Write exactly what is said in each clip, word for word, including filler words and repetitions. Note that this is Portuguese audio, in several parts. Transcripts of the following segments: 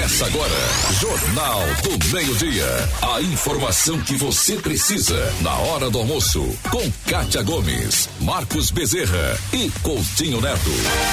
Começa agora, Jornal do Meio-Dia. A informação que você precisa na hora do almoço. Com Kátia Gomes, Marcos Bezerra e Coutinho Neto.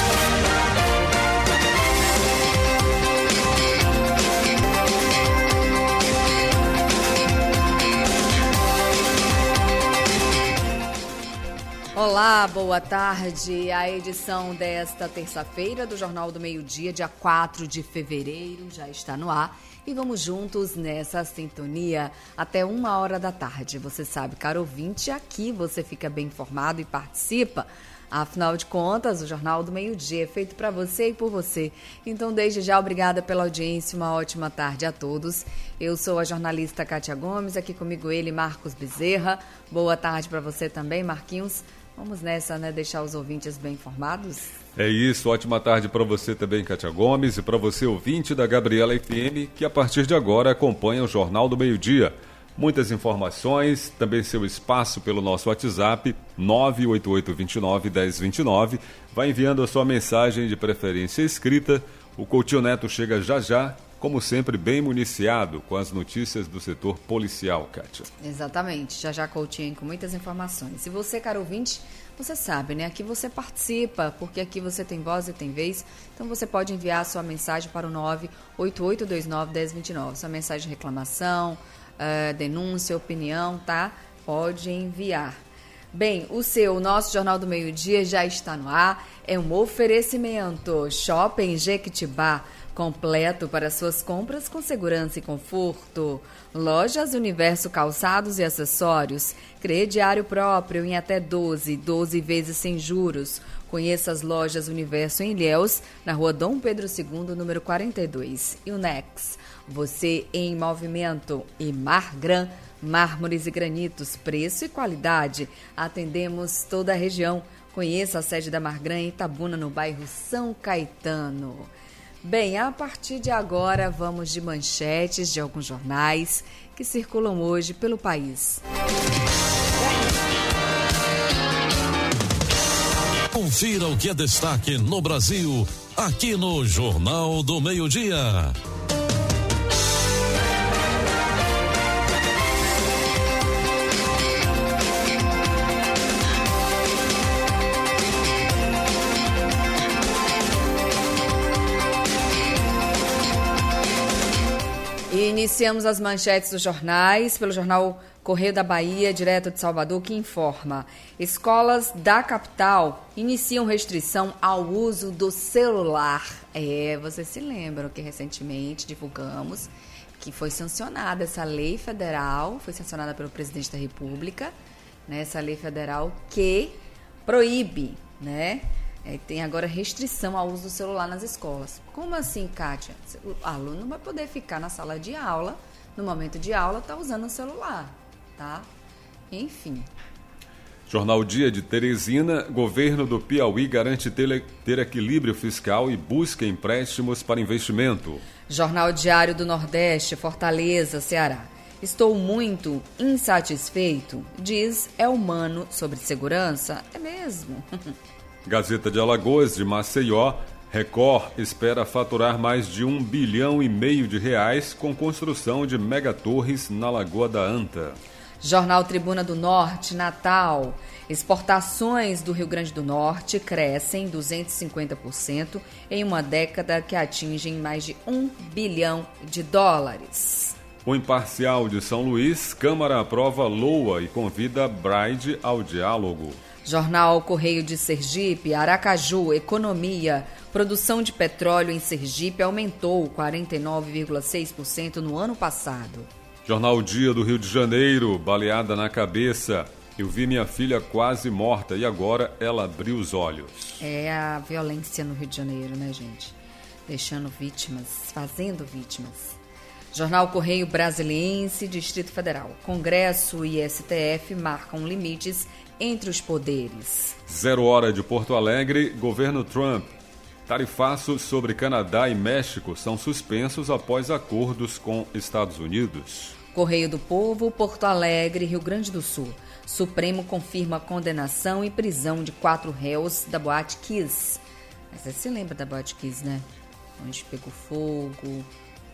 Olá, boa tarde. A edição desta terça-feira do Jornal do Meio-Dia, dia quatro de fevereiro, já está no ar. E vamos juntos nessa sintonia até uma hora da tarde. Você sabe, caro ouvinte, aqui você fica bem informado e participa. Afinal de contas, o Jornal do Meio-Dia é feito para você e por você. Então, desde já, obrigada pela audiência. Uma ótima tarde a todos. Eu sou a jornalista Kátia Gomes, aqui comigo ele, Marcos Bezerra. Boa tarde para você também, Marquinhos. Vamos nessa, né? Deixar os ouvintes bem informados? É isso, ótima tarde para você também, Kátia Gomes, e para você, ouvinte da Gabriela F M, que a partir de agora acompanha o Jornal do Meio-Dia. Muitas informações, também seu espaço pelo nosso WhatsApp, nove oito oito, dois nove, um zero dois nove. Vai enviando a sua mensagem de preferência escrita. O Coutinho Neto chega já já, como sempre, bem municiado com as notícias do setor policial, Kátia. Exatamente, já já Coutinho com muitas informações. E você, caro ouvinte, você sabe, né? Aqui você participa, porque aqui você tem voz e tem vez. Então você pode enviar a sua mensagem para o nove oito oito, dois nove, um zero dois nove. Sua mensagem de reclamação, uh, denúncia, opinião, tá? Pode enviar. Bem, o seu, o nosso Jornal do Meio-Dia já está no ar. É um oferecimento. Shopping Jequitibá, completo para suas compras com segurança e conforto. Lojas Universo Calçados e Acessórios. Crediário próprio em até doze, doze vezes sem juros. Conheça as lojas Universo em Ilhéus, na rua Dom Pedro segundo, número quarenta e dois. E o Nex, você em movimento. E Margran, mármores e granitos, preço e qualidade. Atendemos toda a região. Conheça a sede da Margran em Itabuna, no bairro São Caetano. Bem, a partir de agora vamos de manchetes de alguns jornais que circulam hoje pelo país. Confira o que é destaque no Brasil, aqui no Jornal do Meio-Dia. E iniciamos as manchetes dos jornais pelo jornal Correio da Bahia, direto de Salvador, que informa: escolas da capital iniciam restrição ao uso do celular. É, vocês se lembram que recentemente divulgamos que foi sancionada essa lei federal, foi sancionada pelo presidente da República, né, essa lei federal que proíbe, né? É, tem agora restrição ao uso do celular nas escolas. Como assim, Kátia? O aluno não vai poder ficar na sala de aula, no momento de aula, tá usando o celular, tá? Enfim. Jornal Dia de Teresina, governo do Piauí garante ter, ter equilíbrio fiscal e busca empréstimos para investimento. Jornal Diário do Nordeste, Fortaleza, Ceará. Estou muito insatisfeito, diz é humano sobre segurança. É mesmo. Gazeta de Alagoas, de Maceió, Record espera faturar mais de um bilhão e meio de reais com construção de megatorres na Lagoa da Anta. Jornal Tribuna do Norte, Natal. Exportações do Rio Grande do Norte crescem duzentos e cinquenta por cento em uma década que atingem mais de um bilhão de dólares. O Imparcial de São Luís, Câmara aprova L O A e convida Bride ao diálogo. Jornal Correio de Sergipe, Aracaju, Economia. Produção de petróleo em Sergipe aumentou quarenta e nove vírgula seis por cento no ano passado. Jornal Dia do Rio de Janeiro, baleada na cabeça. Eu vi minha filha quase morta e agora ela abriu os olhos. É a violência no Rio de Janeiro, né, gente? Deixando vítimas, fazendo vítimas. Jornal Correio Brasiliense, Distrito Federal. Congresso e S T F marcam limites entre os poderes. Zero hora de Porto Alegre, governo Trump. Tarifaços sobre Canadá e México são suspensos após acordos com Estados Unidos. Correio do Povo, Porto Alegre, Rio Grande do Sul. Supremo confirma condenação e prisão de quatro réus da Boate Kiss. Você se lembra da Boate Kiss, né? Onde pegou fogo,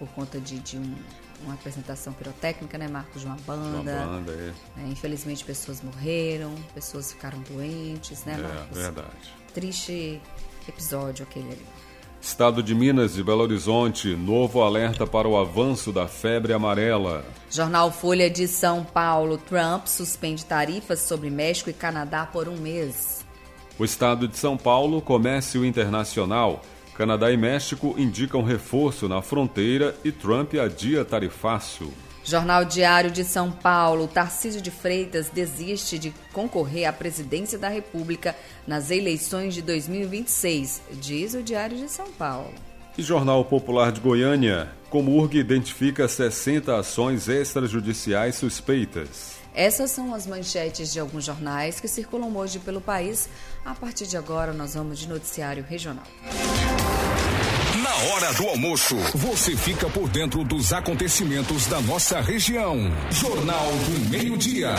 por conta de, de um, uma apresentação pirotécnica, né, Marcos, de uma banda. Uma banda, é. É, infelizmente, pessoas morreram, pessoas ficaram doentes, né, Marcos? É, verdade. Triste episódio aquele ali. Estado de Minas e Belo Horizonte, novo alerta para o avanço da febre amarela. Jornal Folha de São Paulo, Trump suspende tarifas sobre México e Canadá por um mês. O estado de São Paulo, comércio internacional. Canadá e México indicam reforço na fronteira e Trump adia tarifaço. Jornal Diário de São Paulo, Tarcísio de Freitas desiste de concorrer à presidência da República nas eleições de dois mil e vinte e seis, diz o Diário de São Paulo. E Jornal Popular de Goiânia, Comurg identifica sessenta ações extrajudiciais suspeitas. Essas são as manchetes de alguns jornais que circulam hoje pelo país. A partir de agora, nós vamos de noticiário regional. Na hora do almoço, você fica por dentro dos acontecimentos da nossa região. Jornal do Meio-Dia.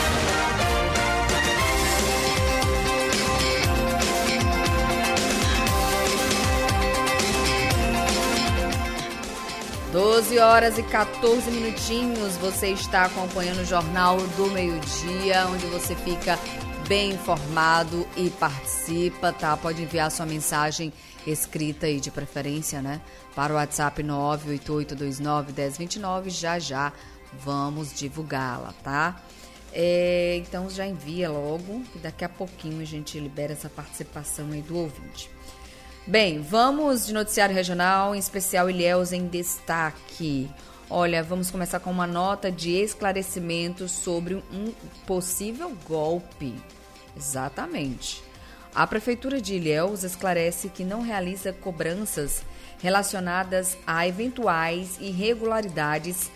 doze horas e quatorze minutinhos, você está acompanhando o Jornal do Meio-Dia, onde você fica bem informado e participa, tá? Pode enviar sua mensagem escrita aí de preferência, né? Para o WhatsApp nove oito oito dois nove um zero dois nove, já já vamos divulgá-la, tá? É, então já envia logo, e daqui a pouquinho a gente libera essa participação aí do ouvinte. Bem, vamos de noticiário regional, em especial Ilhéus em destaque. Olha, vamos começar com uma nota de esclarecimento sobre um possível golpe. Exatamente. A Prefeitura de Ilhéus esclarece que não realiza cobranças relacionadas a eventuais irregularidades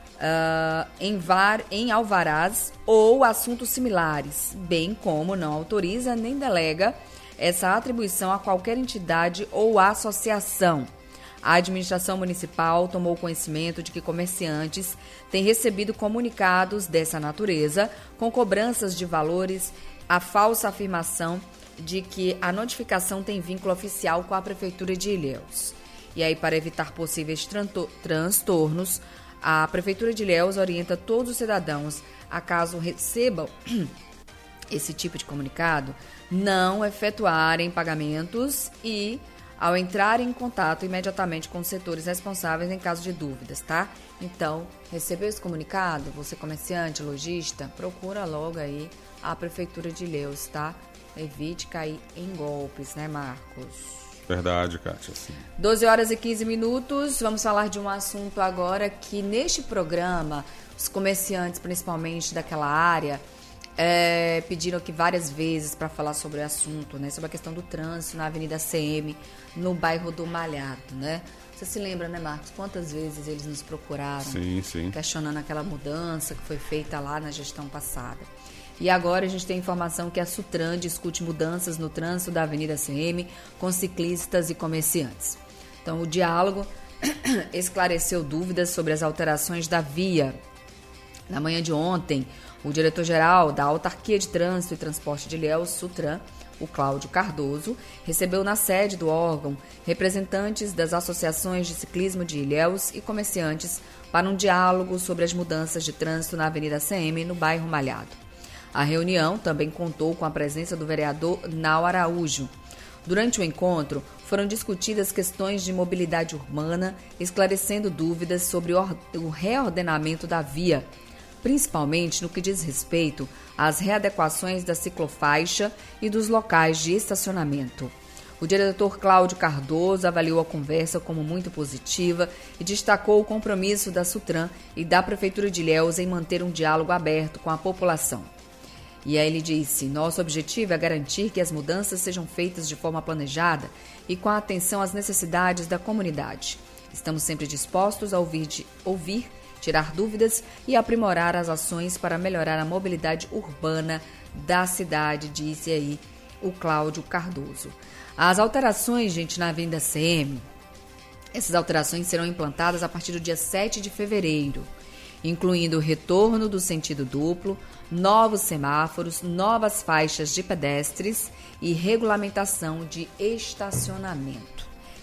uh, em, var, em alvarás ou assuntos similares, bem como não autoriza nem delega essa atribuição a qualquer entidade ou associação. A administração municipal tomou conhecimento de que comerciantes têm recebido comunicados dessa natureza, com cobranças de valores, a falsa afirmação de que a notificação tem vínculo oficial com a Prefeitura de Ilhéus. E aí, para evitar possíveis transtornos, a Prefeitura de Ilhéus orienta todos os cidadãos a, caso recebam esse tipo de comunicado, não efetuarem pagamentos e, ao entrarem em contato imediatamente com os setores responsáveis em caso de dúvidas, tá? Então, recebeu esse comunicado, você comerciante, lojista, procura logo aí a Prefeitura de Ilhéus, tá? Evite cair em golpes, né, Marcos? Verdade, Kátia. Sim. doze horas e quinze minutos, vamos falar de um assunto agora que neste programa, os comerciantes, principalmente daquela área, É, pediram aqui várias vezes para falar sobre o assunto, né? Sobre a questão do trânsito na Avenida C M, no bairro do Malhado, né? Você se lembra, né, Marcos? Quantas vezes eles nos procuraram, sim, sim, questionando aquela mudança que foi feita lá na gestão passada. E agora a gente tem informação que a Sutran discute mudanças no trânsito da Avenida C M com ciclistas e comerciantes. Então, o diálogo esclareceu dúvidas sobre as alterações da via. Na manhã de ontem, o diretor-geral da Autarquia de Trânsito e Transporte de Ilhéus, Sutran, o Cláudio Cardoso, recebeu na sede do órgão representantes das associações de ciclismo de Ilhéus e comerciantes para um diálogo sobre as mudanças de trânsito na Avenida C M, no bairro Malhado. A reunião também contou com a presença do vereador Nau Araújo. Durante o encontro, foram discutidas questões de mobilidade urbana, esclarecendo dúvidas sobre o reordenamento da via, principalmente no que diz respeito às readequações da ciclofaixa e dos locais de estacionamento. O diretor Cláudio Cardoso avaliou a conversa como muito positiva e destacou o compromisso da Sutran e da Prefeitura de Ilhéus em manter um diálogo aberto com a população. E aí ele disse: nosso objetivo é garantir que as mudanças sejam feitas de forma planejada e com atenção às necessidades da comunidade. Estamos sempre dispostos a ouvir, de, ouvir tirar dúvidas e aprimorar as ações para melhorar a mobilidade urbana da cidade, disse aí o Cláudio Cardoso. As alterações, gente, na Avenida C M, essas alterações serão implantadas a partir do dia sete de fevereiro, incluindo o retorno do sentido duplo, novos semáforos, novas faixas de pedestres e regulamentação de estacionamento.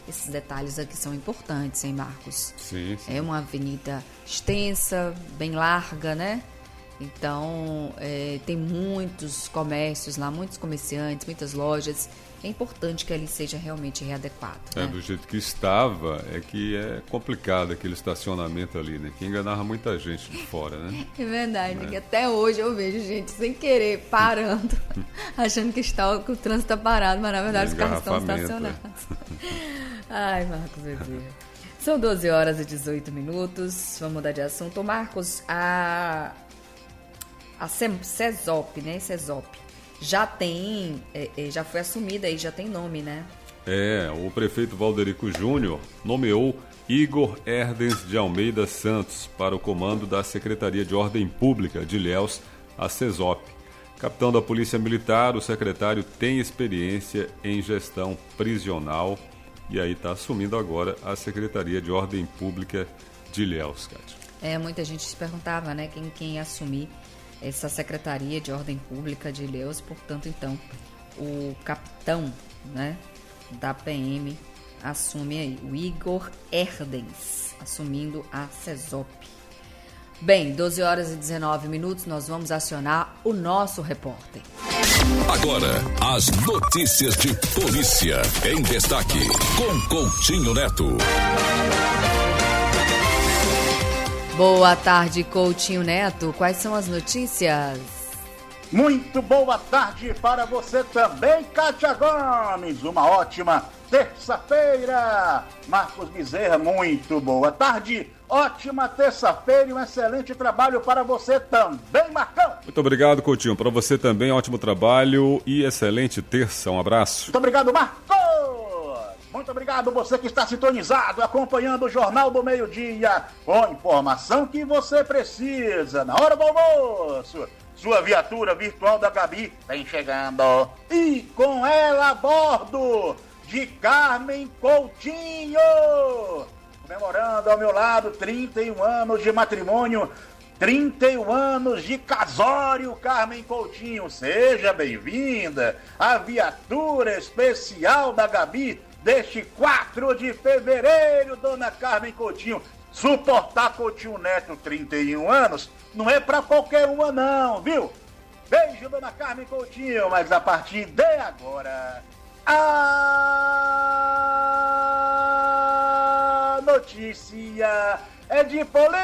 esses detalhes aqui são importantes, hein, Marcos? Sim, sim. É uma avenida extensa, bem larga, né? Então, é, tem muitos comércios lá, muitos comerciantes, muitas lojas. É importante que ali seja realmente readequado. É, né? do jeito que estava, é que é complicado aquele estacionamento ali, né? Que enganava muita gente de fora, né? É verdade, Né? que até hoje eu vejo gente sem querer parando, achando que, está, que o trânsito está parado, mas na verdade os carros estão estacionados. Ai, Marcos Bezerra. São doze horas e dezoito minutos. Vamos mudar de assunto. Marcos, a, a CESOP, né? CESOP já tem, é, já foi assumida e já tem nome, né? É, o prefeito Valderico Júnior nomeou Igor Herdens de Almeida Santos para o comando da Secretaria de Ordem Pública de Ilhéus, a CESOP. Capitão da Polícia Militar, o secretário tem experiência em gestão prisional e aí está assumindo agora a Secretaria de Ordem Pública de Ilhéus, Cátia. É, muita gente se perguntava, né, quem, quem ia assumir essa Secretaria de Ordem Pública de Ilhéus. Portanto, então, o capitão, né, da P M assume aí, o Igor Herdens, assumindo a CESOP. Bem, doze horas e dezenove minutos, nós vamos acionar o nosso repórter. Agora, as notícias de polícia em destaque, com Coutinho Neto. Boa tarde, Coutinho Neto. Quais são as notícias? Muito boa tarde para você também, Cátia Gomes. Uma ótima terça-feira. Marcos Bezerra, muito boa tarde. Ótima terça-feira e um excelente trabalho para você também, Marcão. Muito obrigado, Coutinho. Para você também, ótimo trabalho e excelente terça. Um abraço. Muito obrigado, Marcos. Muito obrigado você que está sintonizado, acompanhando o Jornal do Meio-Dia, com informação que você precisa na hora do almoço. Sua viatura virtual da Gabi vem chegando. E com ela a bordo de Carmen Coutinho, comemorando ao meu lado trinta e um anos de matrimônio, trinta e um anos de casório, Carmen Coutinho. Seja bem-vinda à viatura especial da Gabi deste quatro de fevereiro, dona Carmen Coutinho. Suportar Coutinho Neto trinta e um anos não é pra qualquer uma não, viu? Beijo, dona Carmen Coutinho, mas a partir de agora, a notícia é de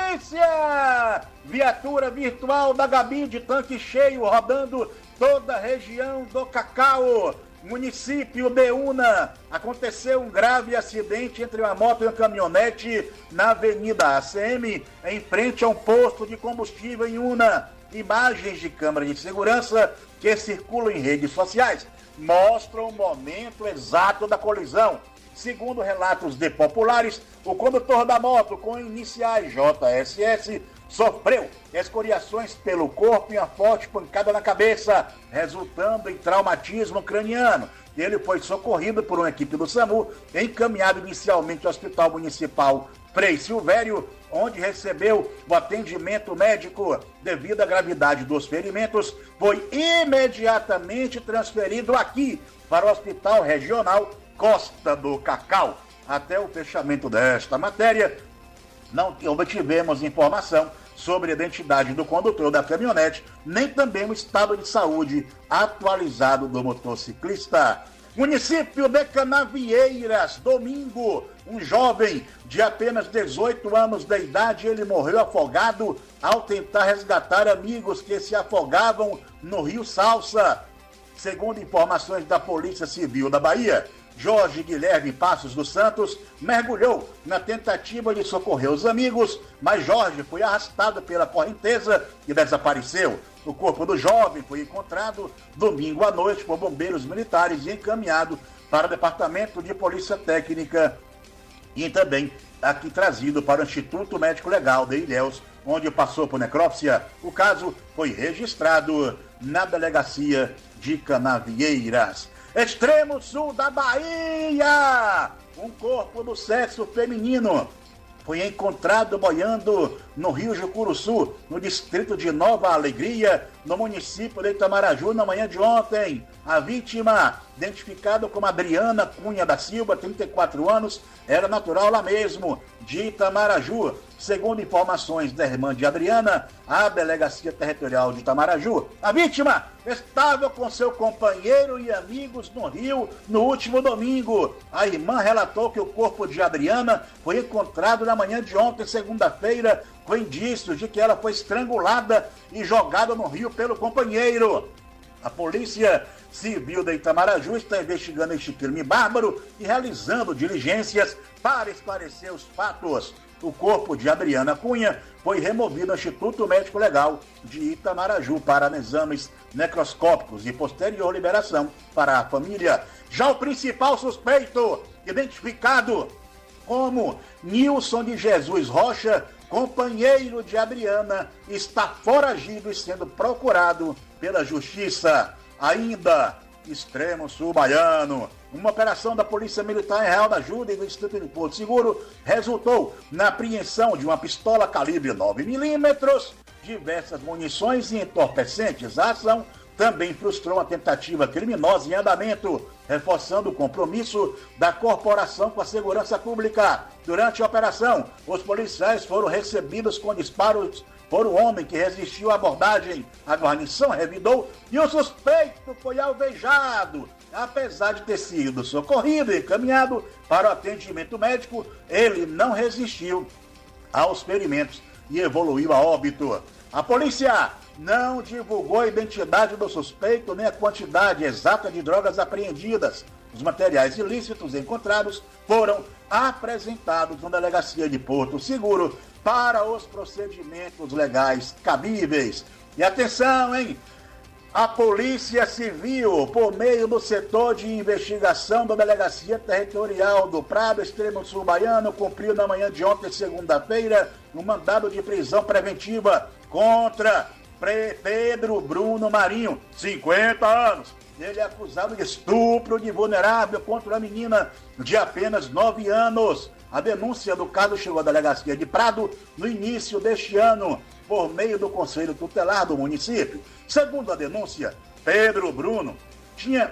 polícia. Viatura virtual da Gabi de tanque cheio rodando toda a região do Cacau. Município de Una, aconteceu um grave acidente entre uma moto e uma caminhonete na Avenida A C M, em frente a um posto de combustível em Una. Imagens de câmera de segurança que circulam em redes sociais mostram o momento exato da colisão. Segundo relatos de populares, o condutor da moto, com iniciais J S S, sofreu escoriações pelo corpo e uma forte pancada na cabeça, resultando em traumatismo craniano. Ele foi socorrido por uma equipe do SAMU, encaminhado inicialmente ao Hospital Municipal Frei Silvério, onde recebeu o atendimento médico. Devido à gravidade dos ferimentos, foi imediatamente transferido aqui para o Hospital Regional Costa do Cacau. Até o fechamento desta matéria, não obtivemos informação sobre a identidade do condutor da caminhonete, nem também o estado de saúde atualizado do motociclista. Município de Canavieiras, domingo, um jovem de apenas dezoito anos de idade, ele morreu afogado ao tentar resgatar amigos que se afogavam no Rio Salsa. Segundo informações da Polícia Civil da Bahia, Jorge Guilherme Passos dos Santos mergulhou na tentativa de socorrer os amigos, mas Jorge foi arrastado pela correnteza e desapareceu. O corpo do jovem foi encontrado domingo à noite por bombeiros militares e encaminhado para o Departamento de Polícia Técnica e também aqui trazido para o Instituto Médico Legal de Ilhéus, onde passou por necrópsia. O caso foi registrado na delegacia de Canavieiras. Extremo sul da Bahia, um corpo do sexo feminino foi encontrado boiando no Rio Jucuruçu, no distrito de Nova Alegria, no município de Itamaraju, na manhã de ontem. A vítima identificada como Adriana Cunha da Silva, trinta e quatro anos, era natural lá mesmo, de Itamaraju. Segundo informações da irmã de Adriana, a Delegacia Territorial de Itamaraju, a vítima estava com seu companheiro e amigos no Rio no último domingo. A irmã relatou que o corpo de Adriana foi encontrado na manhã de ontem, segunda-feira, com indícios de que ela foi estrangulada e jogada no rio pelo companheiro. A Polícia Civil de Itamaraju está investigando este crime bárbaro e realizando diligências para esclarecer os fatos. O corpo de Adriana Cunha foi removido ao Instituto Médico Legal de Itamaraju para exames necroscópicos e posterior liberação para a família. Já o principal suspeito, identificado como Nilson de Jesus Rocha, companheiro de Adriana, está foragido e sendo procurado pela Justiça. Ainda, extremo sul baiano, uma operação da Polícia Militar em Real da Ajuda e do Distrito de Porto Seguro resultou na apreensão de uma pistola calibre nove milímetros, diversas munições e entorpecentes. A ação também frustrou uma tentativa criminosa em andamento, reforçando o compromisso da corporação com a segurança pública. Durante a operação, os policiais foram recebidos com disparos por um homem que resistiu à abordagem. A guarnição revidou e o suspeito foi alvejado. Apesar de ter sido socorrido e encaminhado para o atendimento médico, ele não resistiu aos ferimentos e evoluiu a óbito. A polícia não divulgou a identidade do suspeito nem a quantidade exata de drogas apreendidas. Os materiais ilícitos encontrados foram apresentados na Delegacia de Porto Seguro para os procedimentos legais cabíveis. E atenção, hein? A Polícia Civil, por meio do setor de investigação da Delegacia Territorial do Prado, Extremo Sul Baiano, cumpriu na manhã de ontem, segunda-feira, um mandado de prisão preventiva contra Pedro Bruno Marinho, cinquenta anos. Ele é acusado de estupro de vulnerável contra uma menina de apenas nove anos. A denúncia do caso chegou à Delegacia de Prado no início deste ano, por meio do Conselho Tutelar do município. Segundo a denúncia, Pedro Bruno tinha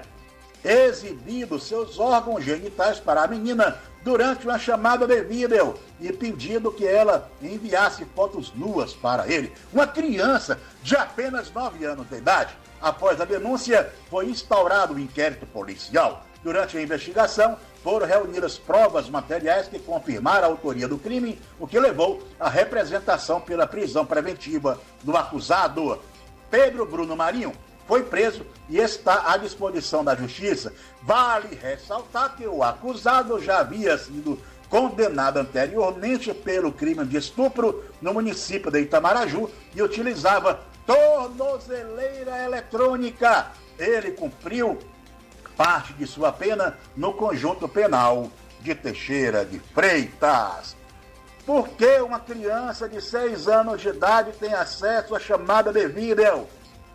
exibido seus órgãos genitais para a menina durante uma chamada de vídeo e pedindo que ela enviasse fotos nuas para ele. Uma criança de apenas nove anos de idade. Após a denúncia, foi instaurado um inquérito policial. Durante a investigação, foram reunidas provas materiais que confirmaram a autoria do crime, o que levou à representação pela prisão preventiva do acusado. Pedro Bruno Marinho foi preso e está à disposição da Justiça. Vale ressaltar que o acusado já havia sido condenado anteriormente pelo crime de estupro no município de Itamaraju e utilizava tornozeleira eletrônica. Ele cumpriu parte de sua pena no conjunto penal de Teixeira de Freitas. Por que uma criança de seis anos de idade tem acesso à chamada de vídeo?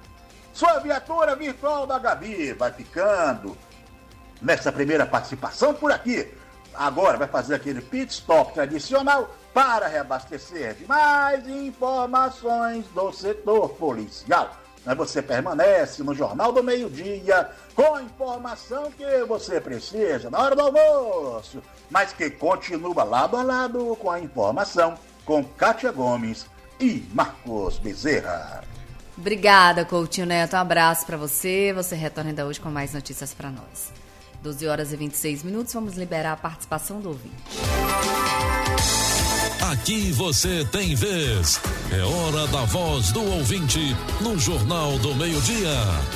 Sua viatura virtual da Gabi vai ficando nessa primeira participação por aqui. Agora vai fazer aquele pit stop tradicional para reabastecer de mais informações do setor policial. Mas você permanece no Jornal do Meio-Dia com a informação que você precisa na hora do almoço, mas que continua lado a lado com a informação com Kátia Gomes e Marcos Bezerra. Obrigada, Coutinho Neto. Um abraço para você. Você retorna ainda hoje com mais notícias para nós. doze horas e vinte e seis minutos. Vamos liberar a participação do ouvinte. Aqui você tem vez. É hora da voz do ouvinte no Jornal do Meio-Dia.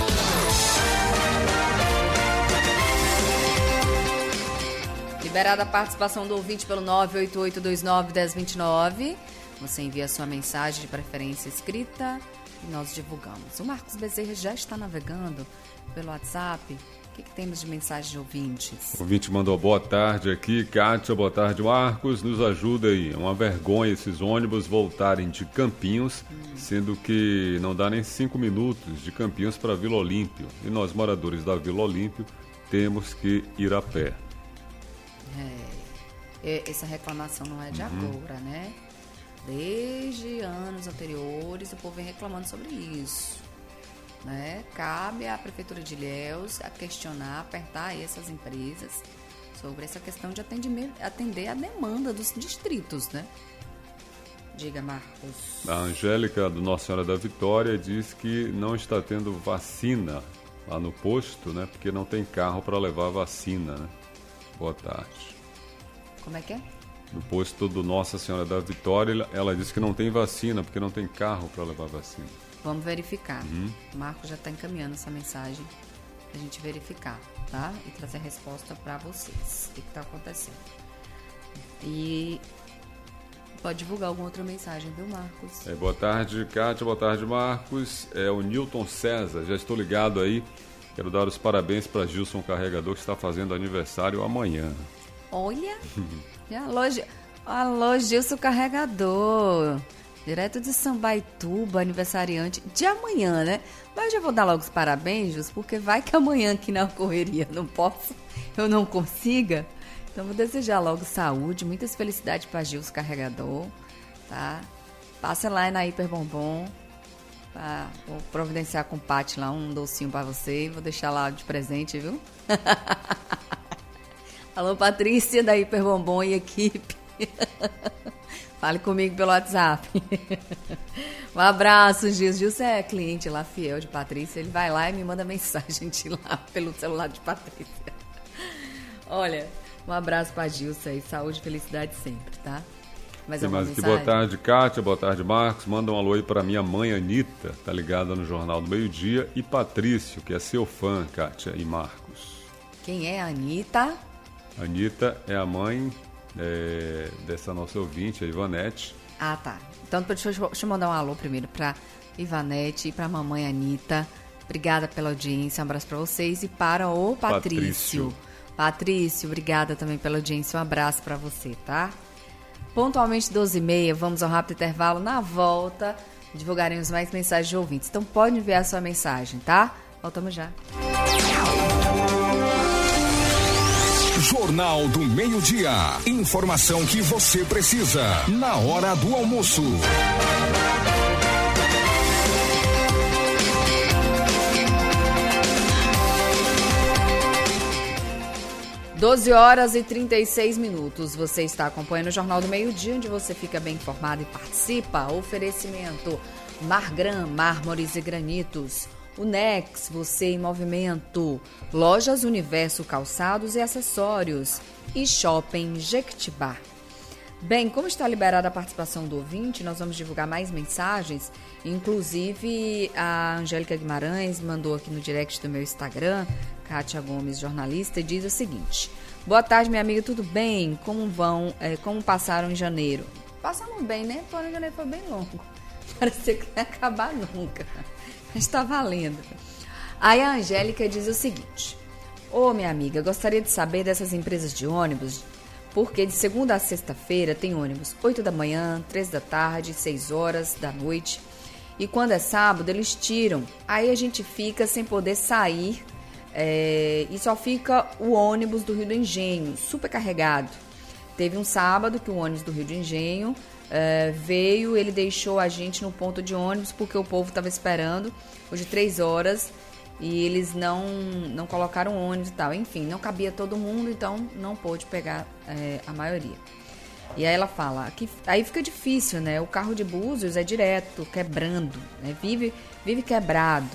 Liberada a participação do ouvinte pelo nove oito oito dois nove um zero dois nove. Você envia sua mensagem de preferência escrita e nós divulgamos. O Marcos Bezerra já está navegando pelo WhatsApp. O que, que temos de mensagem de ouvintes? O ouvinte mandou boa tarde aqui. Kátia, boa tarde, Marcos. Nos ajuda aí. É uma vergonha esses ônibus voltarem de Campinhos, hum. sendo que não dá nem cinco minutos de Campinhos para Vila Olímpio. E nós, moradores da Vila Olímpio, temos que ir a pé. É, essa reclamação não é de uhum. agora, né? Desde anos anteriores o povo vem reclamando sobre isso. né? Cabe à Prefeitura de Ilhéus a questionar, apertar aí essas empresas sobre essa questão de atendimento, atender a demanda dos distritos, né? Diga, Marcos. A Angélica do Nossa Senhora da Vitória diz que não está tendo vacina lá no posto, né? Porque não tem carro para levar a vacina, né? Boa tarde. Como é que é? No posto do Nossa Senhora da Vitória, ela disse que não tem vacina, porque não tem carro para levar a vacina. Vamos verificar. Uhum. O Marcos já está encaminhando essa mensagem para a gente verificar, tá? E trazer a resposta para vocês. O que está acontecendo? E pode divulgar alguma outra mensagem, viu, Marcos? É, boa tarde, Kátia. Boa tarde, Marcos. É o Newton César. Já estou ligado aí. Quero dar os parabéns para Gilson Carregador, que está fazendo aniversário amanhã. Olha, alô, alô, Gilson Carregador, direto de Sambaituba, aniversariante de amanhã, né? Mas eu já vou dar logo os parabéns, Gilson, porque vai que amanhã aqui na correria não posso, eu não consiga. Então vou desejar logo saúde, muitas felicidades para Gilson Carregador, tá? Passa lá na Hiper Bombom, tá? Vou providenciar com o Paty lá um docinho para você, vou deixar lá de presente, viu? Alô, Patrícia da Hiper Bombom e equipe. Fale comigo pelo WhatsApp. Um abraço, Gilson. Gilson é cliente lá, fiel de Patrícia. Ele vai lá e me manda mensagem de lá pelo celular de Patrícia. Olha, um abraço para Gilson aí. Saúde e felicidade sempre, tá? Mais Tem uma mais aqui. mensagem? Boa tarde, Kátia. Boa tarde, Marcos. Manda um alô aí para minha mãe, Anitta. Tá ligada no Jornal do Meio-Dia. E Patrício, que é seu fã, Kátia e Marcos. Quem é a Anitta? A Anitta é a mãe é, dessa nossa ouvinte, a Ivanete. Ah, tá. Então deixa eu, deixa eu mandar um alô primeiro para Ivanete e para a mamãe Anitta. Obrigada pela audiência, um abraço para vocês. E para o Patrício. Patrício, Patrício, obrigada também pela audiência, um abraço para você, tá? Pontualmente doze e meia, vamos ao rápido intervalo. Na volta, divulgaremos mais mensagens de ouvintes. Então pode enviar sua mensagem, tá? Voltamos já. Jornal do Meio-Dia. Informação que você precisa na hora do almoço. doze horas e trinta e seis minutos. Você está acompanhando o Jornal do Meio-Dia, onde você fica bem informado e participa. Oferecimento Margram, mármores e granitos. Unex, você em movimento. Lojas Universo Calçados e Acessórios. E Shopping Jequitibá. Bem, como está liberada a participação do ouvinte, nós vamos divulgar mais mensagens. Inclusive, a Angélica Guimarães mandou aqui no direct do meu Instagram, Kátia Gomes, jornalista, e diz o seguinte: boa tarde, minha amiga, tudo bem? Como vão, é, como passaram em janeiro? Passamos bem, né? Porém, janeiro foi bem longo. Parecia que não ia acabar nunca. Está valendo. Aí a Angélica diz o seguinte: ô, minha amiga, gostaria de saber dessas empresas de ônibus, porque de segunda a sexta-feira tem ônibus oito da manhã, três da tarde, seis horas da noite. E quando é sábado, eles tiram. Aí a gente fica sem poder sair é, e só fica o ônibus do Rio do Engenho, super carregado. Teve um sábado que o ônibus do Rio do Engenho é, veio, ele deixou a gente no ponto de ônibus porque o povo estava esperando, o de três horas, e eles não, não colocaram ônibus e tal. Enfim, não cabia todo mundo, então não pôde pegar é, a maioria. E aí ela fala, que, aí fica difícil, né? O carro de Búzios é direto, quebrando, né? Vive, vive quebrado.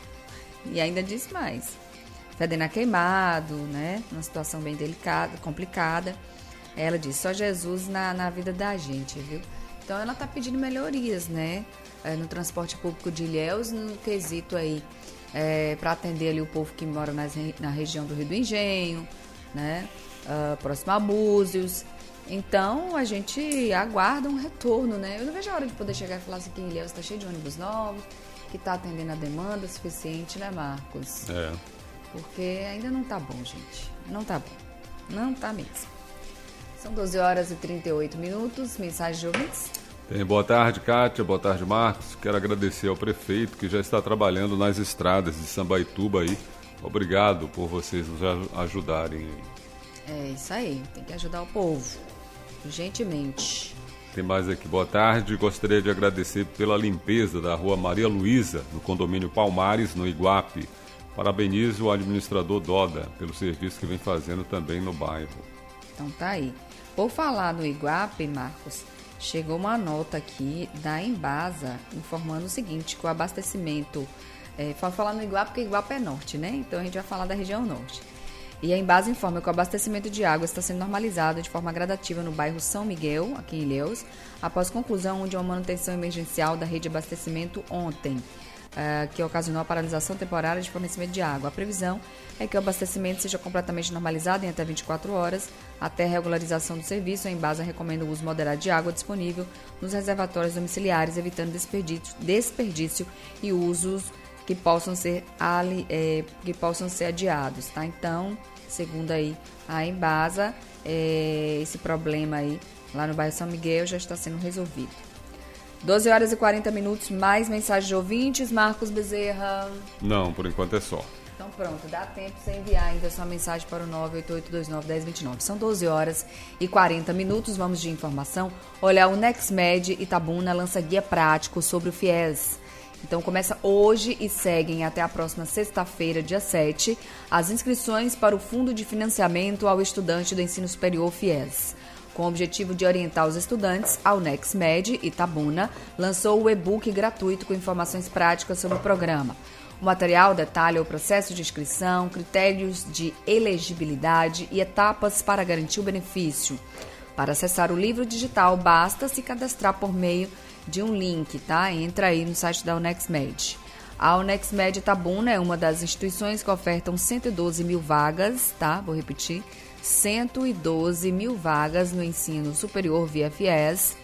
E ainda diz mais, fedendo a queimado, né? Uma situação bem delicada, complicada. Ela diz, só Jesus na, na vida da gente, viu? Então ela tá pedindo melhorias, né? É, no transporte público de Ilhéus, no quesito aí, é, para atender ali o povo que mora nas, na região do Rio do Engenho, né? Uh, próximo a Búzios. Então, a gente aguarda um retorno, né? Eu não vejo a hora de poder chegar e falar assim que em Ilhéus está cheio de ônibus novos, que está atendendo a demanda suficiente, né, Marcos? É. Porque ainda não tá bom, gente. Não tá bom. Não tá mesmo. São doze horas e trinta e oito minutos. Mensagem de ouvintes? Tem, boa tarde, Kátia. Boa tarde, Marcos. Quero agradecer ao prefeito que já está trabalhando nas estradas de Sambaituba aí. Obrigado por vocês nos ajudarem aí. É isso aí. Tem que ajudar o povo. Urgentemente. Tem mais aqui. Boa tarde. Gostaria de agradecer pela limpeza da rua Maria Luísa, no condomínio Palmares, no Iguape. Parabenizo o administrador Doda pelo serviço que vem fazendo também no bairro. Então tá aí. Por falar no Iguape, Marcos, chegou uma nota aqui da Embasa informando o seguinte, que o abastecimento... É, vou falar no Iguape porque Iguape é norte, né? Então a gente vai falar da região norte. E a Embasa informa que o abastecimento de água está sendo normalizado de forma gradativa no bairro São Miguel, aqui em Ilhéus, após conclusão de uma manutenção emergencial da rede de abastecimento ontem, uh, que ocasionou a paralisação temporária de fornecimento de água. A previsão é que o abastecimento seja completamente normalizado em até vinte e quatro horas. Até a regularização do serviço, a Embasa recomenda o uso moderado de água disponível nos reservatórios domiciliares, evitando desperdício, desperdício e usos que possam ser, ali, é, que possam ser adiados, tá? Então, segundo aí a Embasa, é, esse problema aí lá no bairro São Miguel já está sendo resolvido. doze horas e quarenta minutos, mais mensagens de ouvintes. Marcos Bezerra? Não, por enquanto é só. Então pronto, dá tempo de você enviar ainda sua mensagem para o nove oito oito dois nove um zero dois nove. São doze horas e quarenta minutos, vamos de informação. Olha, o Nexmed Itabuna lança guia prático sobre o FIES. Então começa hoje e seguem até a próxima sexta-feira, dia sete, as inscrições para o Fundo de Financiamento ao Estudante do Ensino Superior FIES. Com o objetivo de orientar os estudantes, a Nexmed Itabuna lançou o e-book gratuito com informações práticas sobre o programa. O material detalha o processo de inscrição, critérios de elegibilidade e etapas para garantir o benefício. Para acessar o livro digital, basta se cadastrar por meio de um link, tá? Entra aí no site da Unexmed. A Unexmed Itabuna é uma das instituições que ofertam cento e doze mil vagas, tá? Vou repetir, cento e doze mil vagas no ensino superior via FIES.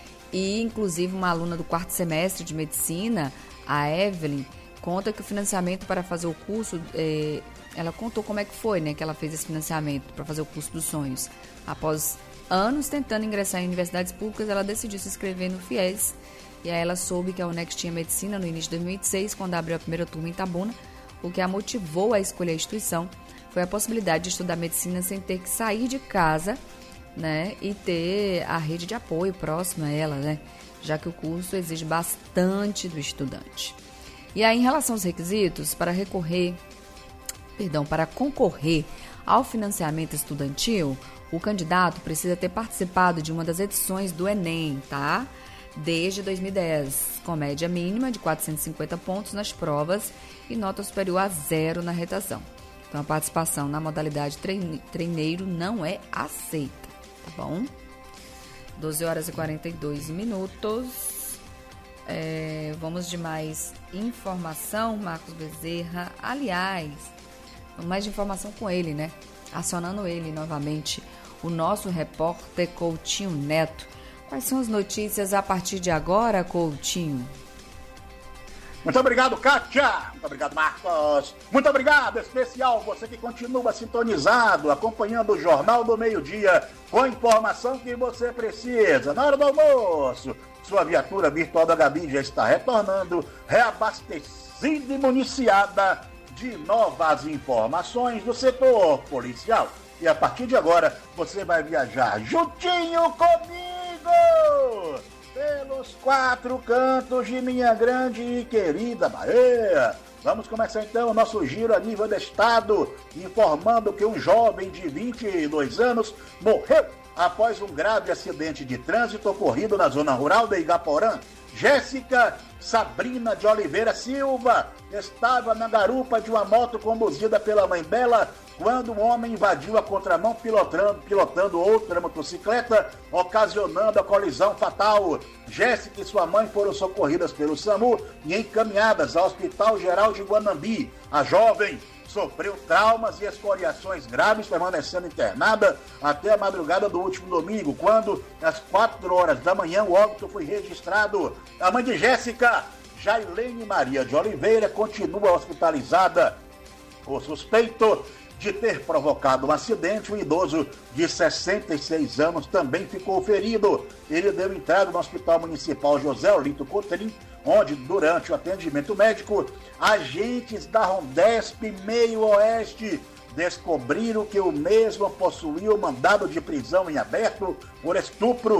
E, inclusive, uma aluna do quarto semestre de medicina, a Evelyn, conta que o financiamento para fazer o curso, é, ela contou como é que foi, né? Que ela fez esse financiamento para fazer o curso dos sonhos. Após anos tentando ingressar em universidades públicas, ela decidiu se inscrever no FIES. E aí ela soube que a Unex tinha medicina no início de dois mil e vinte e seis, quando abriu a primeira turma em Itabuna. O que a motivou a escolher a instituição foi a possibilidade de estudar medicina sem ter que sair de casa, né? E ter a rede de apoio próxima a ela, né? Já que o curso exige bastante do estudante. E aí, em relação aos requisitos, para recorrer, perdão, para concorrer ao financiamento estudantil, o candidato precisa ter participado de uma das edições do Enem, tá? Desde dois mil e dez, com média mínima de quatrocentos e cinquenta pontos nas provas e nota superior a zero na redação. Então, a participação na modalidade treineiro não é aceita, tá bom? doze horas e quarenta e dois minutos. É, vamos de mais informação, Marcos Bezerra. Aliás, mais de informação com ele, né? Acionando ele novamente, o nosso repórter Coutinho Neto. Quais são as notícias a partir de agora, Coutinho? Muito obrigado, Kátia. Muito obrigado, Marcos. Muito obrigado, especial você que continua sintonizado, acompanhando o Jornal do Meio-Dia, com a informação que você precisa. Na hora do almoço, sua viatura virtual da Gabi já está retornando, reabastecida e municiada de novas informações do setor policial. E a partir de agora, você vai viajar juntinho comigo pelos quatro cantos de minha grande e querida Bahia. Vamos começar então o nosso giro a nível do estado, informando que um jovem de vinte e dois anos morreu após um grave acidente de trânsito ocorrido na zona rural de Igaporã. Jéssica Sabrina de Oliveira Silva estava na garupa de uma moto conduzida pela mãe dela quando um homem invadiu a contramão pilotando, pilotando outra motocicleta, ocasionando a colisão fatal. Jéssica e sua mãe foram socorridas pelo SAMU e encaminhadas ao Hospital Geral de Guanambi. A jovem sofreu traumas e escoriações graves, permanecendo internada até a madrugada do último domingo, quando, às quatro horas da manhã, o óbito foi registrado. A mãe de Jéssica, Jailene Maria de Oliveira, continua hospitalizada. O suspeito de ter provocado um acidente, um idoso de sessenta e seis anos, também ficou ferido. Ele deu entrada no Hospital Municipal José Olito Cotrim, onde, durante o atendimento médico, agentes da Rondesp Meio Oeste descobriram que o mesmo possuía o mandado de prisão em aberto por estupro.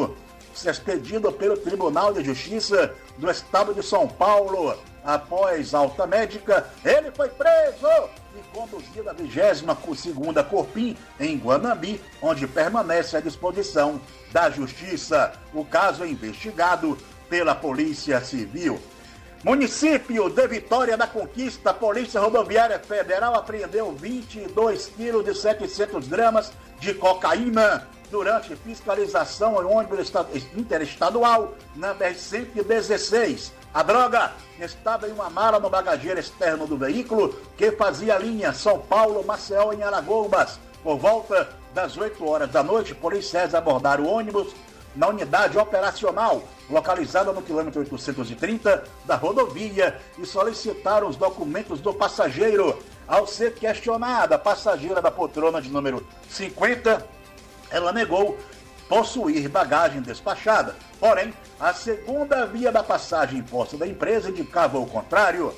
expedido pelo Tribunal de Justiça do Estado de São Paulo. Após alta médica, ele foi preso e conduzido à vigésima segunda Corpim, em Guanambi, onde permanece à disposição da Justiça. O caso é investigado pela Polícia Civil. Município de Vitória da Conquista, a Polícia Rodoviária Federal apreendeu vinte e dois quilos de setecentos gramas de cocaína durante fiscalização em ônibus interestadual na B R cento e dezesseis. A droga estava em uma mala no bagageiro externo do veículo que fazia a linha São Paulo-Maceió em Alagoas. Por volta das oito horas da noite, policiais abordaram o ônibus na unidade operacional, localizada no quilômetro oitocentos e trinta da rodovia, e solicitaram os documentos do passageiro. Ao ser questionada, a passageira da poltrona de número cinquenta, ela negou possuir bagagem despachada. Porém, a segunda via da passagem imposta da empresa indicava o contrário.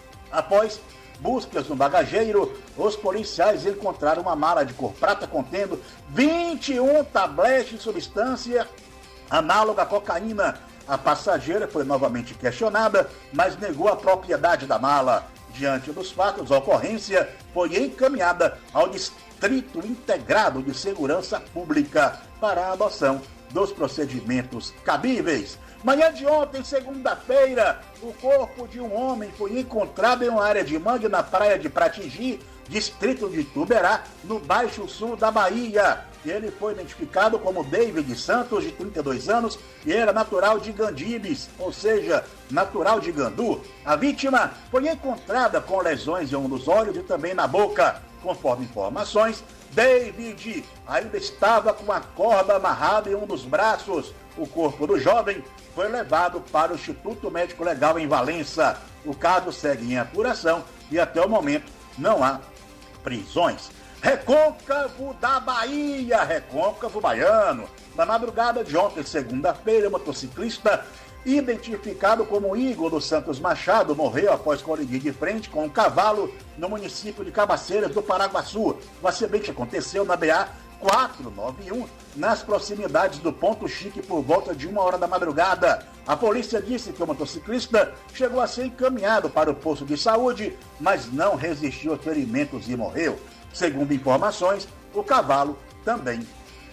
Após buscas no bagageiro, os policiais encontraram uma mala de cor prata contendo vinte e um tabletes de substância análoga à cocaína. A passageira foi novamente questionada, mas negou a propriedade da mala. Diante dos fatos, a ocorrência foi encaminhada ao Distrito Integrado de Segurança Pública para a adoção dos procedimentos cabíveis. Manhã de ontem, segunda-feira, o corpo de um homem foi encontrado em uma área de mangue na praia de Pratigi, distrito de Tuberá, no Baixo Sul da Bahia. Ele foi identificado como David Santos, de trinta e dois anos, e era natural de Gandibes, ou seja, natural de Gandu. A vítima foi encontrada com lesões em um dos olhos e também na boca. Conforme informações, David ainda estava com a corda amarrada em um dos braços. O corpo do jovem foi levado para o Instituto Médico Legal em Valença. O caso segue em apuração e até o momento não há prisões. Recôncavo da Bahia, Recôncavo Baiano. Na madrugada de ontem, segunda-feira, o motociclista identificado como Igor dos Santos Machado morreu após colidir de frente com um cavalo no município de Cabaceiras do Paraguaçu. O acidente aconteceu na B A quatrocentos e noventa e um, nas proximidades do Ponto Chique, por volta de uma hora da madrugada. A polícia disse que o motociclista chegou a ser encaminhado para o posto de saúde, mas não resistiu aos ferimentos e morreu. Segundo informações, o cavalo também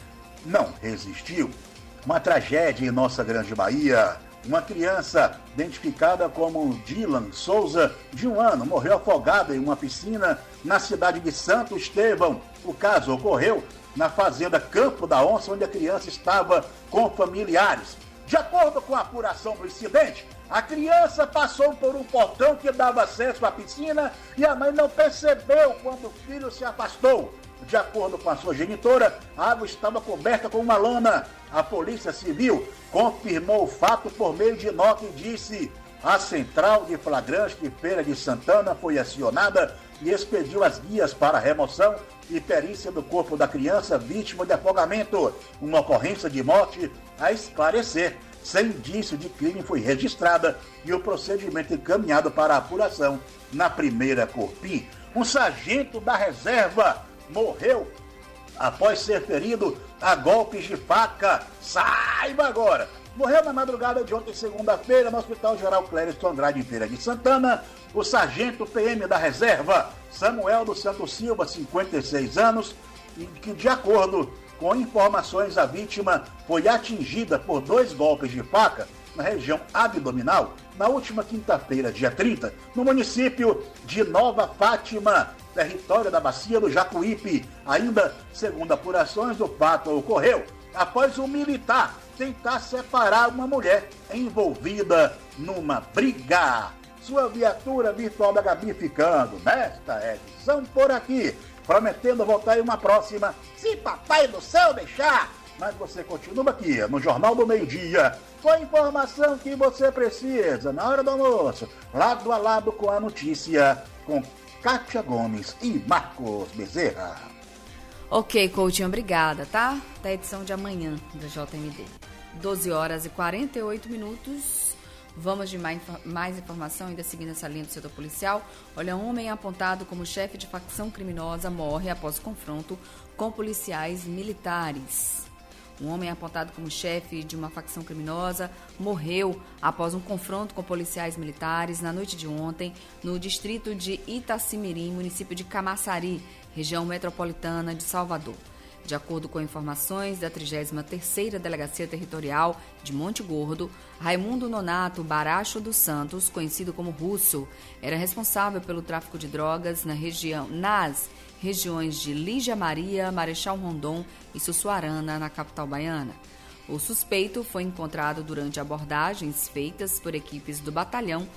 não resistiu. Uma tragédia em nossa Grande Bahia. Uma criança identificada como Dylan Souza, de um ano, morreu afogada em uma piscina na cidade de Santo Estevão. O caso ocorreu na fazenda Campo da Onça, onde a criança estava com familiares. De acordo com a apuração do incidente, a criança passou por um portão que dava acesso à piscina e a mãe não percebeu quando o filho se afastou. De acordo com a sua genitora, a água estava coberta com uma lona. A Polícia Civil confirmou o fato por meio de nota e disse: a Central de Flagrante de Feira de Santana foi acionada e expediu as guias para remoção e perícia do corpo da criança vítima de afogamento. Uma ocorrência de morte a esclarecer. Sem indício de crime foi registrada e o procedimento encaminhado para a apuração na primeira Corpim. Um sargento da reserva morreu após ser ferido a golpes de faca. Saiba agora! Morreu na madrugada de ontem, segunda-feira, no Hospital Geral Clériston Andrade, em Feira de Santana, o sargento P M da reserva, Samuel dos Santos Silva, cinquenta e seis anos, e que, de acordo com informações, a vítima foi atingida por dois golpes de faca na região abdominal na última quinta-feira, dia trinta, no município de Nova Fátima, território da Bacia do Jacuípe. Ainda, segundo apurações, o fato ocorreu após um militar tentar separar uma mulher envolvida numa briga. Sua viatura virtual da Gabi ficando nesta edição por aqui, prometendo voltar em uma próxima, se Papai do Céu deixar. Mas você continua aqui no Jornal do Meio-Dia, com a informação que você precisa na hora do almoço, lado a lado com a notícia, com Kátia Gomes e Marcos Bezerra. Ok, Coutinho, obrigada, tá? Da edição de amanhã da J M D. doze horas e quarenta e oito minutos. Vamos de mais, mais informação, ainda seguindo essa linha do setor policial. Olha, um homem apontado como chefe de facção criminosa morre após confronto com policiais militares. Um homem apontado como chefe de uma facção criminosa morreu após um confronto com policiais militares na noite de ontem no distrito de Itacimirim, município de Camaçari, região metropolitana de Salvador. De acordo com informações da trigésima terceira Delegacia Territorial de Monte Gordo, Raimundo Nonato Baracho dos Santos, conhecido como Russo, era responsável pelo tráfico de drogas na região, nas regiões de Lígia Maria, Marechal Rondon e Sussuarana, na capital baiana. O suspeito foi encontrado durante abordagens feitas por equipes do Batalhão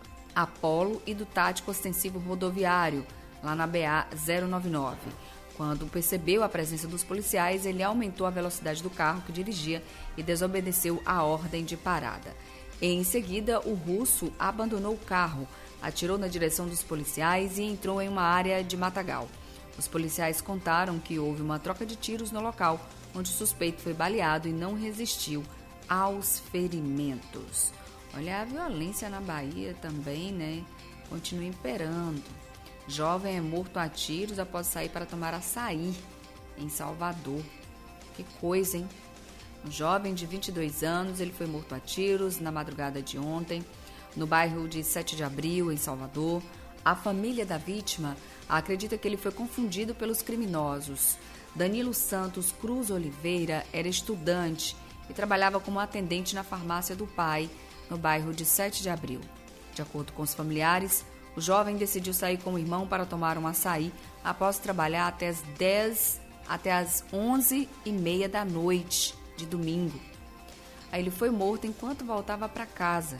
Apolo e do Tático Ostensivo Rodoviário, lá na B A zero nove nove. Quando percebeu a presença dos policiais, ele aumentou a velocidade do carro que dirigia e desobedeceu a ordem de parada. Em seguida, o russo abandonou o carro, atirou na direção dos policiais e entrou em uma área de matagal. Os policiais contaram que houve uma troca de tiros no local, onde o suspeito foi baleado e não resistiu aos ferimentos. Olha, a violência na Bahia também, né? Continua imperando. Jovem é morto a tiros após sair para tomar açaí em Salvador. Que coisa, hein? Um jovem de vinte e dois anos, ele foi morto a tiros na madrugada de ontem, no bairro de sete de abril, em Salvador. A família da vítima acredita que ele foi confundido pelos criminosos. Danilo Santos Cruz Oliveira era estudante e trabalhava como atendente na farmácia do pai, no bairro de sete de abril. De acordo com os familiares, o jovem decidiu sair com o irmão para tomar um açaí após trabalhar até as dez, até as onze e meia da noite de domingo. Aí ele foi morto enquanto voltava para casa.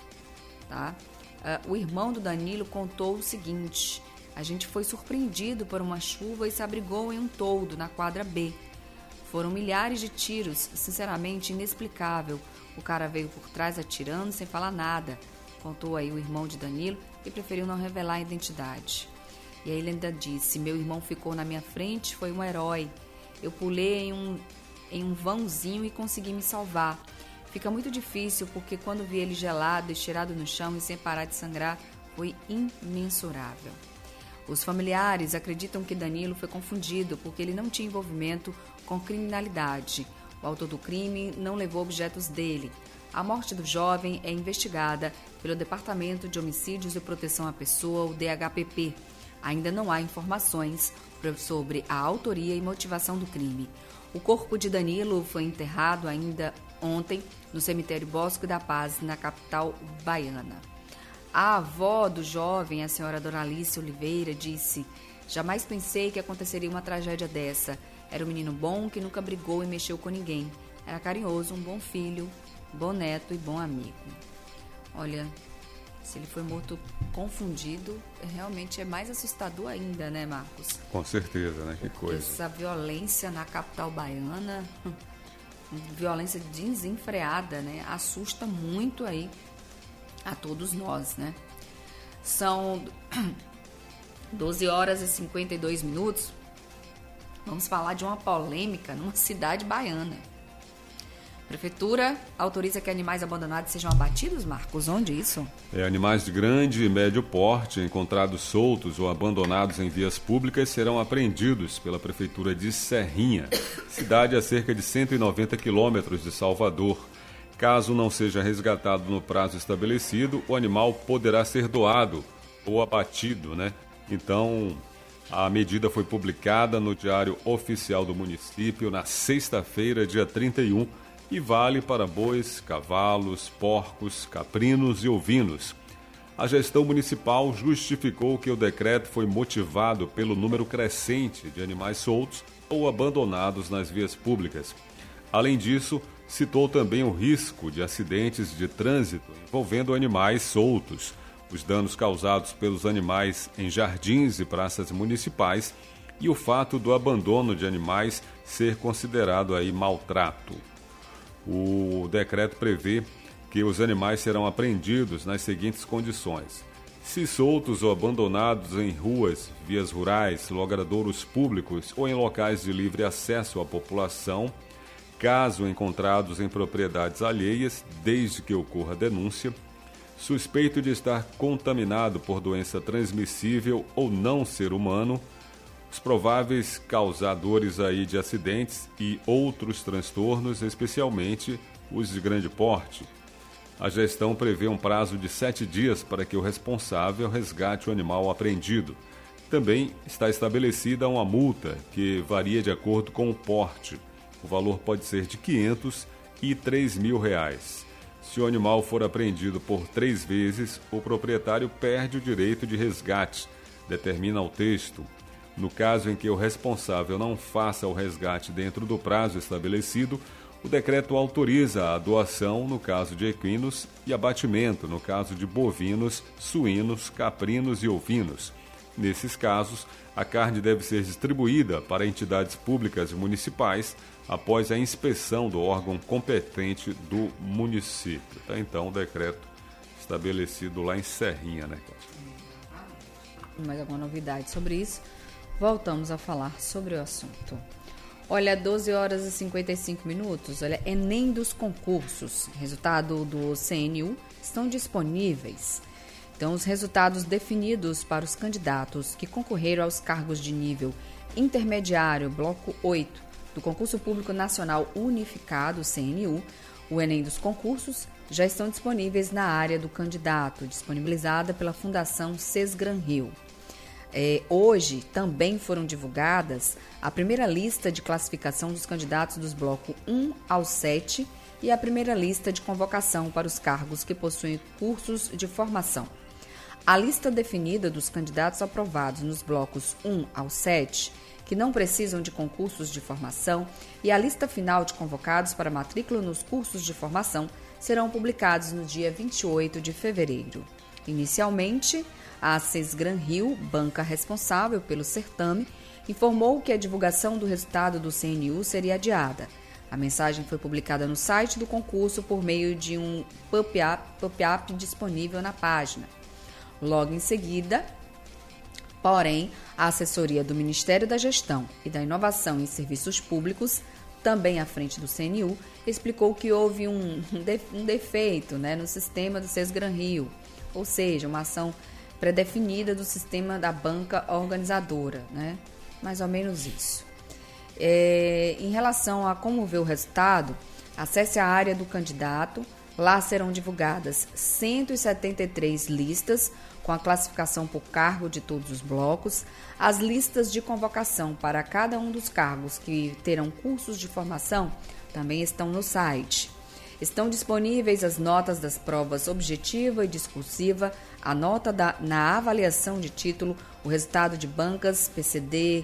Tá? Uh, o irmão do Danilo contou o seguinte: a gente foi surpreendido por uma chuva e se abrigou em um toldo na quadra B. Foram milhares de tiros, sinceramente inexplicável. O cara veio por trás atirando sem falar nada, contou aí o irmão de Danilo, e preferiu não revelar a identidade. E aí ele ainda disse: meu irmão ficou na minha frente, foi um herói. Eu pulei em um, em um vãozinho e consegui me salvar. Fica muito difícil porque quando vi ele gelado, estirado no chão e sem parar de sangrar, foi imensurável. Os familiares acreditam que Danilo foi confundido porque ele não tinha envolvimento com criminalidade. O autor do crime não levou objetos dele. A morte do jovem é investigada pelo Departamento de Homicídios e Proteção à Pessoa, o D H P P. Ainda não há informações sobre a autoria e motivação do crime. O corpo de Danilo foi enterrado ainda ontem no cemitério Bosque da Paz, na capital baiana. A avó do jovem, a senhora Doralice Oliveira, disse: jamais pensei que aconteceria uma tragédia dessa. Era um menino bom que nunca brigou e mexeu com ninguém. Era carinhoso, um bom filho, bom neto e bom amigo. Olha, se ele foi morto confundido, realmente é mais assustador ainda, né, Marcos? Com certeza, né? Que coisa. Essa violência na capital baiana, violência desenfreada, né? Assusta muito aí a todos nós, né? São doze horas e cinquenta e dois minutos. Vamos falar de uma polêmica numa cidade baiana. Prefeitura autoriza que animais abandonados sejam abatidos, Marcos? Onde isso? É, animais de grande e médio porte encontrados soltos ou abandonados em vias públicas serão apreendidos pela Prefeitura de Serrinha, cidade a cerca de cento e noventa quilômetros de Salvador. Caso não seja resgatado no prazo estabelecido, o animal poderá ser doado ou abatido, né? Então, a medida foi publicada no Diário Oficial do município na sexta-feira, dia trinta e um, e vale para bois, cavalos, porcos, caprinos e ovinos. A gestão municipal justificou que o decreto foi motivado pelo número crescente de animais soltos ou abandonados nas vias públicas. Além disso, citou também o risco de acidentes de trânsito envolvendo animais soltos, os danos causados pelos animais em jardins e praças municipais e o fato do abandono de animais ser considerado aí maltrato. O decreto prevê que os animais serão apreendidos nas seguintes condições: se soltos ou abandonados em ruas, vias rurais, logradouros públicos ou em locais de livre acesso à população, caso encontrados em propriedades alheias, desde que ocorra denúncia, suspeito de estar contaminado por doença transmissível ou não ser humano, os prováveis causadores aí de acidentes e outros transtornos, especialmente os de grande porte. A gestão prevê um prazo de sete dias para que o responsável resgate o animal apreendido. Também está estabelecida uma multa que varia de acordo com o porte. O valor pode ser de quinhentos e três mil reais. Se o animal for apreendido por três vezes, o proprietário perde o direito de resgate, determina o texto. No caso em que o responsável não faça o resgate dentro do prazo estabelecido, o decreto autoriza a doação no caso de equinos e abatimento no caso de bovinos, suínos, caprinos e ovinos. Nesses casos, a carne deve ser distribuída para entidades públicas e municipais após a inspeção do órgão competente do município. Tá, então, o decreto estabelecido lá em Serrinha, né, Cátia? Mais alguma novidade sobre isso? Voltamos a falar sobre o assunto. Olha, doze horas e cinquenta e cinco minutos, olha, Enem dos concursos, resultado do C N U, estão disponíveis. Então, os resultados definidos para os candidatos que concorreram aos cargos de nível intermediário, bloco oito, do Concurso Público Nacional Unificado, C N U, o Enem dos concursos, já estão disponíveis na área do candidato, disponibilizada pela Fundação Sesgran-Rio. É, hoje também foram divulgadas a primeira lista de classificação dos candidatos dos blocos um ao sete e a primeira lista de convocação para os cargos que possuem cursos de formação. A lista definida dos candidatos aprovados nos blocos um ao sete, que não precisam de concursos de formação, e a lista final de convocados para matrícula nos cursos de formação serão publicados no dia vinte e oito de fevereiro. Inicialmente, a Sesgran-Rio, banca responsável pelo certame, informou que a divulgação do resultado do C N U seria adiada. A mensagem foi publicada no site do concurso por meio de um pop-up, pop-up disponível na página. Logo em seguida, porém, a assessoria do Ministério da Gestão e da Inovação em Serviços Públicos, também à frente do C N U, explicou que houve um, um defeito, né, no sistema do Sesgran-Rio, ou seja, uma ação pré-definida do sistema da banca organizadora, né? Mais ou menos isso. É, em relação a como ver o resultado, acesse a área do candidato. Lá serão divulgadas cento e setenta e três listas com a classificação por cargo de todos os blocos. As listas de convocação para cada um dos cargos que terão cursos de formação também estão no site. Estão disponíveis as notas das provas objetiva e discursiva, a nota da, na avaliação de título, o resultado de bancas, P C D,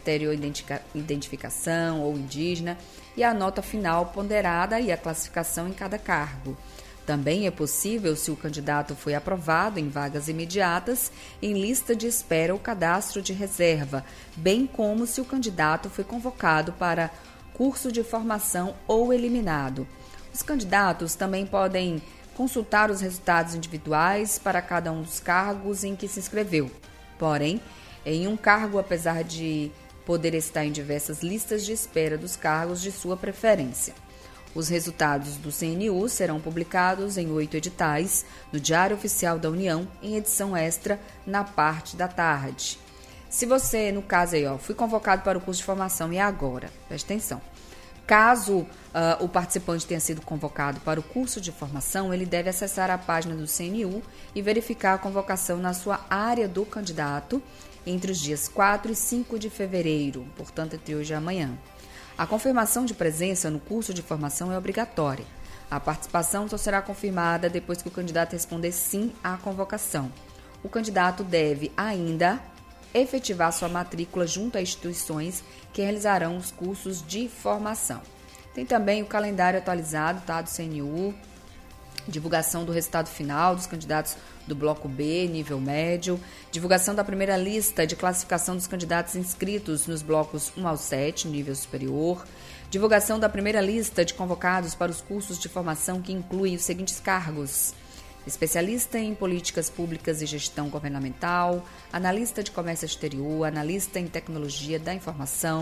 heteroidentificação ou indígena e a nota final ponderada e a classificação em cada cargo. Também é possível, se o candidato foi aprovado em vagas imediatas, em lista de espera ou cadastro de reserva, bem como se o candidato foi convocado para curso de formação ou eliminado. Os candidatos também podem consultar os resultados individuais para cada um dos cargos em que se inscreveu. Porém, em um cargo, apesar de poder estar em diversas listas de espera dos cargos de sua preferência. Os resultados do C N U serão publicados em oito editais no Diário Oficial da União, em edição extra, na parte da tarde. Se você, no caso aí, ó, fui convocado para o curso de formação e agora, preste atenção. Caso uh, o participante tenha sido convocado para o curso de formação, ele deve acessar a página do C N U e verificar a convocação na sua área do candidato entre os dias quatro e cinco de fevereiro, portanto, entre hoje e amanhã. A confirmação de presença no curso de formação é obrigatória. A participação só será confirmada depois que o candidato responder sim à convocação. O candidato deve ainda efetivar sua matrícula junto a instituições que realizarão os cursos de formação. Tem também o calendário atualizado, tá, do C N U, divulgação do resultado final dos candidatos do Bloco B, nível médio, divulgação da primeira lista de classificação dos candidatos inscritos nos blocos um ao sete, nível superior, divulgação da primeira lista de convocados para os cursos de formação que incluem os seguintes cargos: especialista em políticas públicas e gestão governamental, analista de comércio exterior, analista em tecnologia da informação,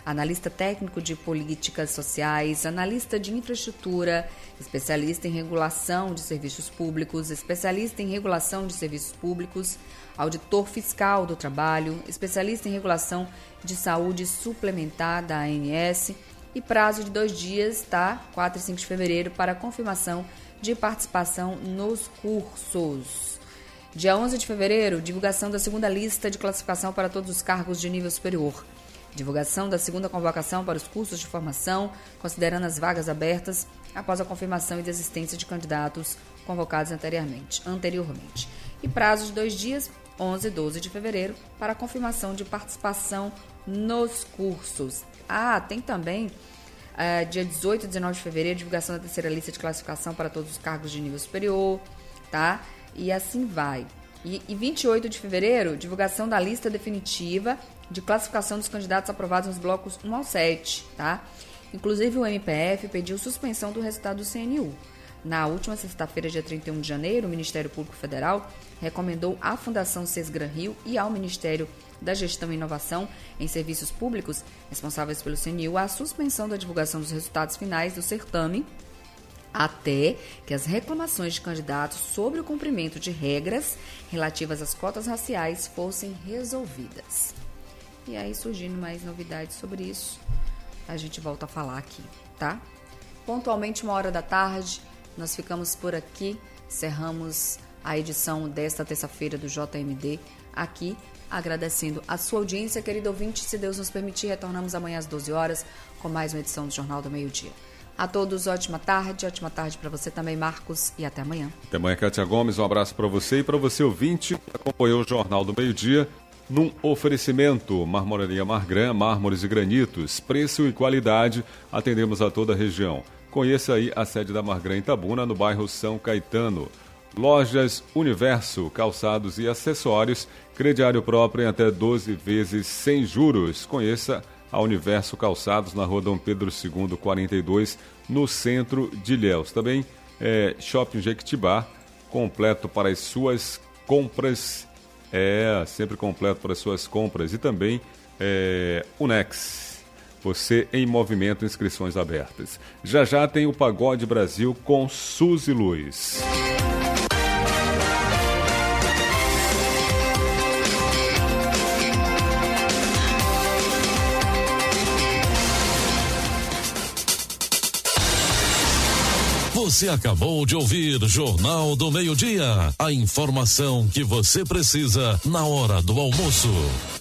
analista técnico de políticas sociais, analista de infraestrutura, especialista em regulação de serviços públicos, especialista em regulação de serviços públicos, auditor fiscal do trabalho, especialista em regulação de saúde suplementar da A N S e prazo de dois dias, tá? quatro e cinco de fevereiro, para confirmação de participação nos cursos. Dia onze de fevereiro, divulgação da segunda lista de classificação para todos os cargos de nível superior. Divulgação da segunda convocação para os cursos de formação, considerando as vagas abertas após a confirmação e desistência de candidatos convocados anteriormente. anteriormente. E prazo de dois dias, onze e doze de fevereiro, para a confirmação de participação nos cursos. Ah, tem também, uh, dia dezoito e dezenove de fevereiro, divulgação da terceira lista de classificação para todos os cargos de nível superior, tá? E assim vai. E, e vinte e oito de fevereiro, divulgação da lista definitiva de classificação dos candidatos aprovados nos blocos um ao sete, tá? Inclusive o M P F pediu suspensão do resultado do C N U. Na última sexta-feira, dia trinta e um de janeiro, o Ministério Público Federal recomendou à Fundação Sesgran Rio e ao Ministério da Gestão e Inovação em Serviços Públicos, responsáveis pelo C N U, a suspensão da divulgação dos resultados finais do certame, até que as reclamações de candidatos sobre o cumprimento de regras relativas às cotas raciais fossem resolvidas. E aí, surgindo mais novidades sobre isso, a gente volta a falar aqui, tá? Pontualmente, uma hora da tarde, nós ficamos por aqui, encerramos a edição desta terça-feira do J M D aqui, agradecendo a sua audiência, querido ouvinte. Se Deus nos permitir, retornamos amanhã às doze horas com mais uma edição do Jornal do Meio-Dia. A todos, ótima tarde, ótima tarde para você também, Marcos, e até amanhã. Até amanhã, Kátia Gomes, um abraço para você e para você, ouvinte, que acompanhou o Jornal do Meio-Dia, num oferecimento Marmoraria Margran, mármores e granitos, preço e qualidade, atendemos a toda a região. Conheça aí a sede da Margran em Itabuna, no bairro São Caetano. Lojas Universo, calçados e acessórios, crediário próprio em até doze vezes sem juros. Conheça a Universo Calçados, na rua Dom Pedro segundo, quarenta e dois, no centro de Ilhéus. Também é, Shopping Jequitibá, completo para as suas compras, é sempre completo para as suas compras. E também é, Unex, você em movimento, inscrições abertas. Já já tem o Pagode Brasil com Suzy Luiz. Você acabou de ouvir Jornal do Meio-Dia. A informação que você precisa na hora do almoço.